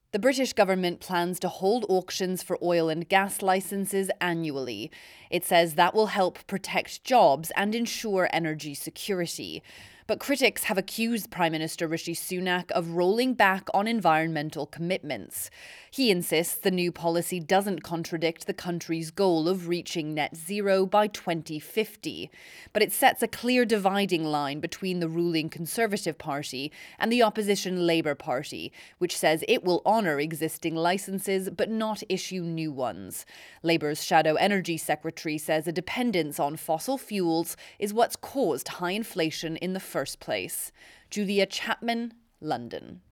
The British government plans to hold auctions for oil and gas licenses annually. It says that will help protect jobs and ensure energy security. But critics have accused Prime Minister Rishi Sunak of rolling back on environmental commitments. He insists the new policy doesn't contradict the country's goal of reaching net zero by 2050. But it sets a clear dividing line between the ruling Conservative Party and the opposition Labour Party, which says it will honour existing licences but not issue new ones. Labour's Shadow Energy Secretary says a dependence on fossil fuels is what's caused high inflation in the first place. Julia Chapman, London.